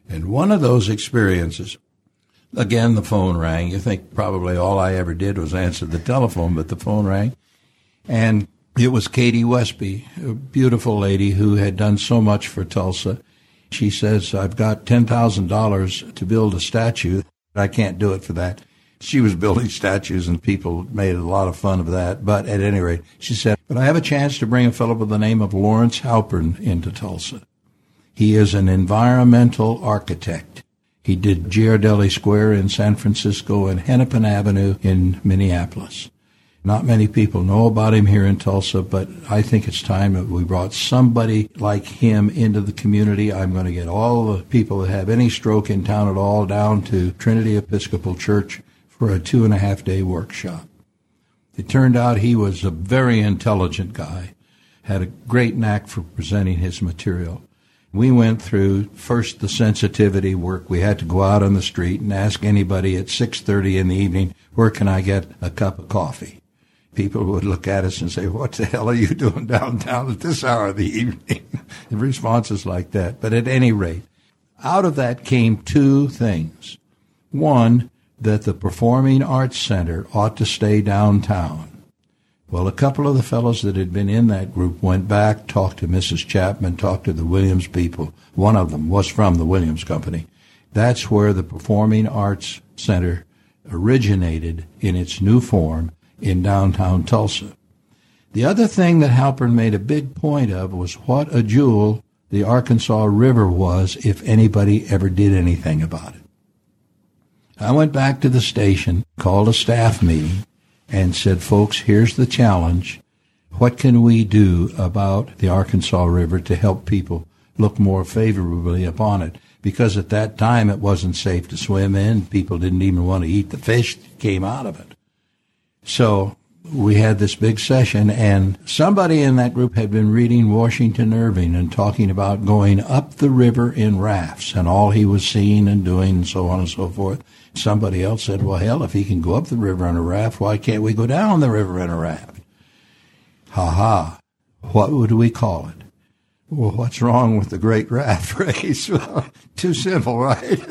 And one of those experiences, again, the phone rang. You think probably all I ever did was answer the telephone, but the phone rang. And it was Katie Westby, a beautiful lady who had done so much for Tulsa. She says, I've got $10,000 to build a statue. I can't do it for that. She was building statues, and people made a lot of fun of that. But at any rate, she said, but I have a chance to bring a fellow by the name of Lawrence Halpern into Tulsa. He is an environmental architect. He did Ghirardelli Square in San Francisco and Hennepin Avenue in Minneapolis. Not many people know about him here in Tulsa, but I think it's time that we brought somebody like him into the community. I'm going to get all the people that have any stroke in town at all down to Trinity Episcopal Church for a 2.5-day workshop. It turned out he was a very intelligent guy, had a great knack for presenting his material. We went through first the sensitivity work. We had to go out on the street and ask anybody at 6:30 in the evening, where can I get a cup of coffee? People would look at us and say, what the hell are you doing downtown at this hour of the evening? The responses like that. But at any rate, out of that came two things. One, that the Performing Arts Center ought to stay downtown. Well, a couple of the fellows that had been in that group went back, talked to Mrs. Chapman, talked to the Williams people. One of them was from the Williams Company. That's where the Performing Arts Center originated in its new form in downtown Tulsa. The other thing that Halpern made a big point of was what a jewel the Arkansas River was if anybody ever did anything about it. I went back to the station, called a staff meeting, and said, folks, here's the challenge. What can we do about the Arkansas River to help people look more favorably upon it? Because at that time it wasn't safe to swim in. People didn't even want to eat the fish that came out of it. So we had this big session, and somebody in that group had been reading Washington Irving and talking about going up the river in rafts and all he was seeing and doing and so on and so forth. Somebody else said, well, hell, if he can go up the river in a raft, why can't we go down the river in a raft? Ha-ha. What would we call it? Well, what's wrong with the great raft race? Too simple, right?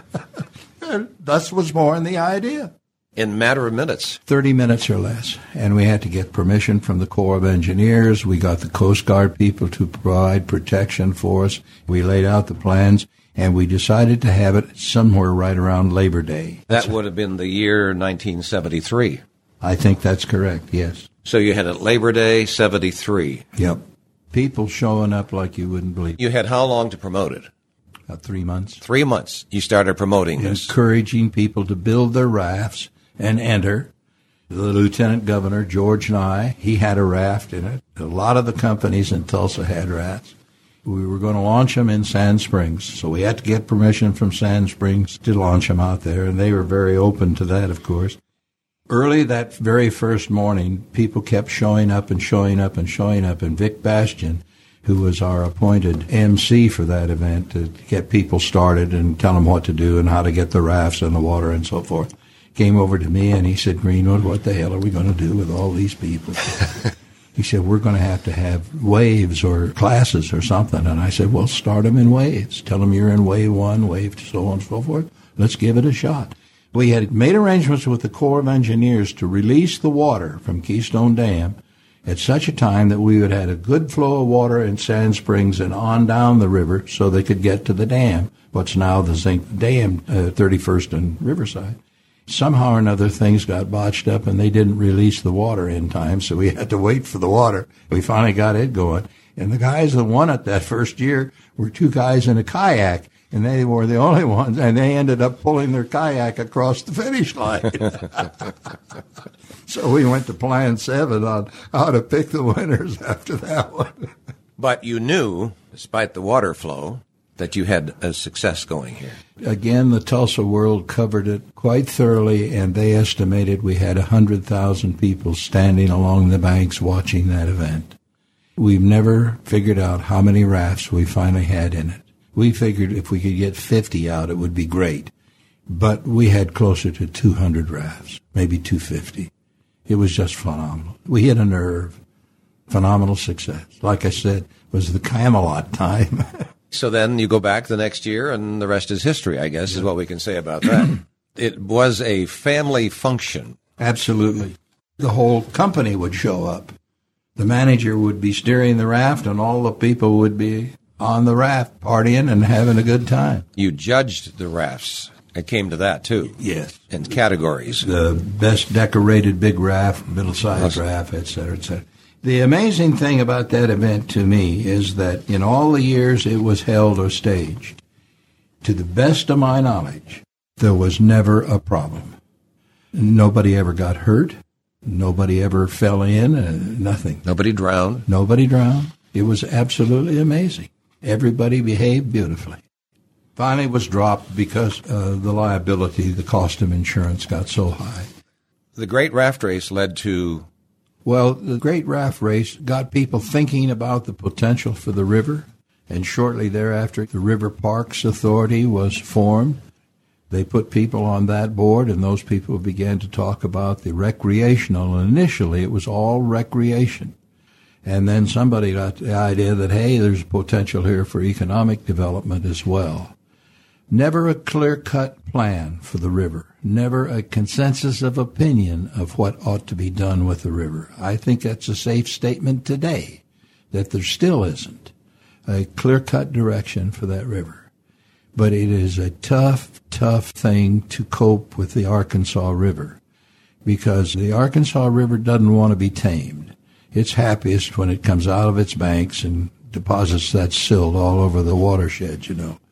Thus was born the idea. In a matter of minutes. 30 minutes or less. And we had to get permission from the Corps of Engineers. We got the Coast Guard people to provide protection for us. We laid out the plans, and we decided to have it somewhere right around Labor Day. That would have been the year 1973. I think that's correct, yes. So you had it Labor Day, 73. Yep. People showing up like you wouldn't believe. You had how long to promote it? 3 months. 3 months. You started promoting this. Encouraging people to build their rafts and enter. The Lieutenant Governor, George Nye, he had a raft in it. A lot of the companies in Tulsa had rafts. We were going to launch them in Sand Springs, so we had to get permission from Sand Springs to launch them out there, and they were very open to that, of course. Early that very first morning, people kept showing up and showing up and showing up, and Vic Bastian, who was our appointed MC for that event, to get people started and tell them what to do and how to get the rafts in the water and so forth, came over to me and he said, Greenwood, what the hell are we going to do with all these people? He said, we're going to have waves or classes or something. And I said, well, start them in waves. Tell them you're in wave 1, wave 2, so on and so forth. Let's give it a shot. We had made arrangements with the Corps of Engineers to release the water from Keystone Dam at such a time that we would have a good flow of water in Sand Springs and on down the river so they could get to the dam, what's now the Zinc Dam, 31st and Riverside. Somehow or another, things got botched up, and they didn't release the water in time, so we had to wait for the water. We finally got it going. And the guys that won it that first year were two guys in a kayak, and they were the only ones, and they ended up pulling their kayak across the finish line. So we went to Plan 7 on how to pick the winners after that one. But you knew, despite the water flow, that you had a success going here. Again, the Tulsa World covered it quite thoroughly, and they estimated we had 100,000 people standing along the banks watching that event. We've never figured out how many rafts we finally had in it. We figured if we could get 50 out, it would be great. But we had closer to 200 rafts, maybe 250. It was just phenomenal. We hit a nerve. Phenomenal success. Like I said, it was the Camelot time. So then you go back the next year, and the rest is history, I guess, is what we can say about that. It was a family function. Absolutely. The whole company would show up. The manager would be steering the raft, and all the people would be on the raft partying and having a good time. You judged the rafts. It came to that, too. Yes. In categories. The best decorated big raft, middle-sized raft, et cetera, et cetera. The amazing thing about that event to me is that in all the years it was held or staged, to the best of my knowledge, there was never a problem. Nobody ever got hurt. Nobody ever fell in. Nothing. Nobody drowned. Nobody drowned. It was absolutely amazing. Everybody behaved beautifully. Finally it was dropped because the liability, the cost of insurance got so high. The Great Raft Race led to... Well, the Great Raft Race got people thinking about the potential for the river, and shortly thereafter, the River Parks Authority was formed. They put people on that board, and those people began to talk about the recreational. Initially, it was all recreation. And then somebody got the idea that, hey, there's potential here for economic development as well. Never a clear-cut plan for the river. Never a consensus of opinion of what ought to be done with the river. I think that's a safe statement today, that there still isn't a clear-cut direction for that river. But it is a tough, tough thing to cope with the Arkansas River, because the Arkansas River doesn't want to be tamed. It's happiest when it comes out of its banks and deposits that silt all over the watershed, you know.